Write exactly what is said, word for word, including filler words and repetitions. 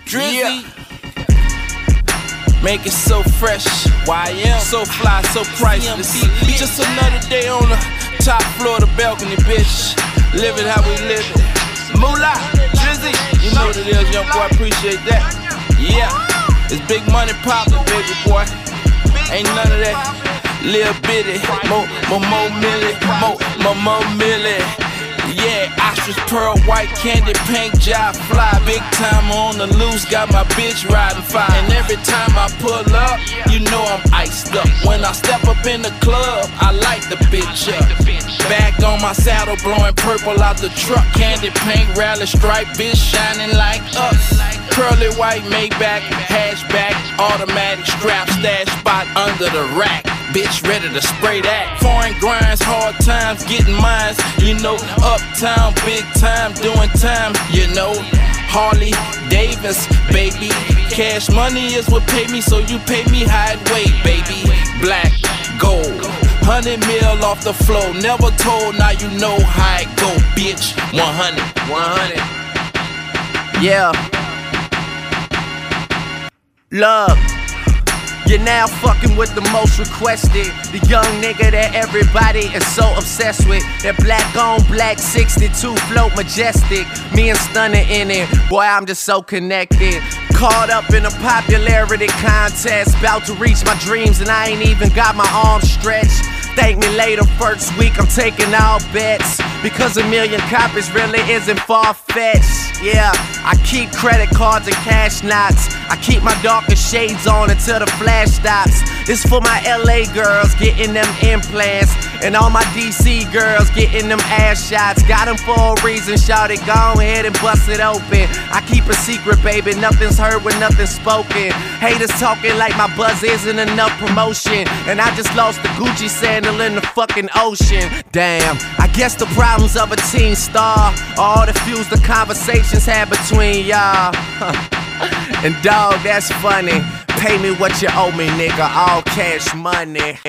Drizzy. Yeah. Make it so fresh, Y M, so fly, so priceless. Just another day on the top floor of the balcony, bitch. Live it how we live it. Moolah, Drizzy, you know what it is, young boy, appreciate that. Yeah, it's big money poppin', baby boy. Ain't none of that little bitty, mo, mo, mo, milli, mo, mo, mo, milli. Yeah, ostrich pearl, white candy, pink jive fly. Big time on the loose, got my bitch riding fire. And every time I pull up, you know I'm iced up. When I step up in the club, I light the bitch up. Back on my saddle, blowing purple out the truck. Candy pink, rally stripe, bitch shining like us. Curly white Maybach, hatchback, automatic strap, stash spot under the rack. Bitch ready to spray that. Foreign grinds, hard times, getting mines. You know, uptown, big time, doing time. You know, Harley Davis, baby. Cash money is what pay me, so you pay me high weight, baby. Black, gold, hundred mil off the floor. Never told, now you know how it go, bitch. one hundred, one hundred. Yeah. Love. You're now fucking with the most requested. The young nigga that everybody is so obsessed with. That black on black sixty-two float majestic. Me and Stunner in it. Boy, I'm just so connected. Caught up in a popularity contest. About to reach my dreams and I ain't even got my arms stretched. Thank me later, first week I'm taking all bets. Because a million copies really isn't far-fetched. Yeah, I keep credit cards and cash knots. I keep my darker shades on until the flash stops. This for my L A girls getting them implants. And all my D C girls getting them ass shots. Got them for a reason, shout it, go ahead and bust it open. I keep a secret, baby, nothing's heard when nothing's spoken. Haters talking like my buzz isn't enough promotion. And I just lost the Gucci sandal in the fucking ocean. Damn, I guess the problems of a teen star all the fuse the conversations had between y'all. And dog, that's funny. Pay me what you owe me, nigga, all cash money.